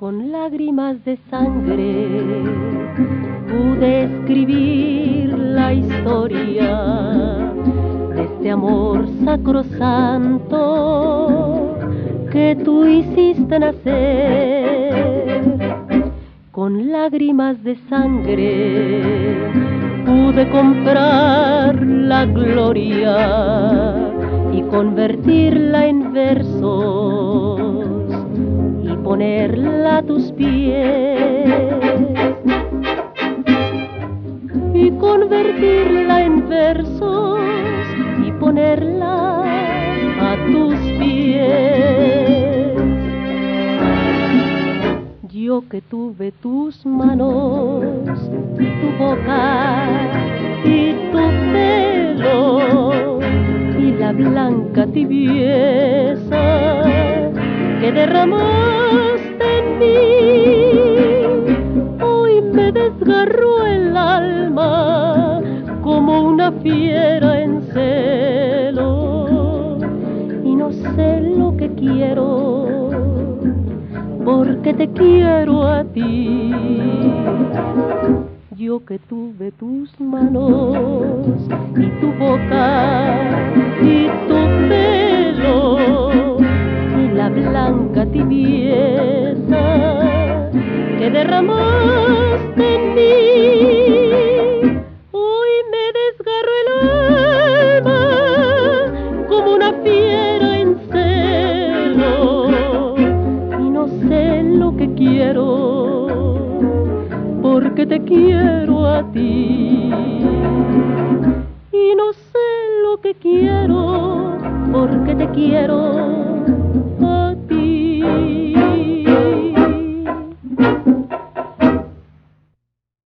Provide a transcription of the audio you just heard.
con lágrimas de sangre pude escribir la historia de este amor sacrosanto que tú hiciste nacer. Con lágrimas de sangre pude comprar la gloria y convertirla en versos y ponerla a tus pies. Y convertirla en versos y ponerla a tus pies. Yo que tuve tus manos y tu boca y tu pelo y la blanca tibieza que derramaste en mí, hoy me desgarró el alma como una fiera en celo y no sé lo que quiero porque te quiero a ti. Yo que tuve tus manos y tu boca y tu pelo y la blanca tibieza que derramaste en mí, hoy me desgarró el alma como una fiera en celo y no sé lo que quiero porque te quiero a ti. Y no sé lo que quiero porque te quiero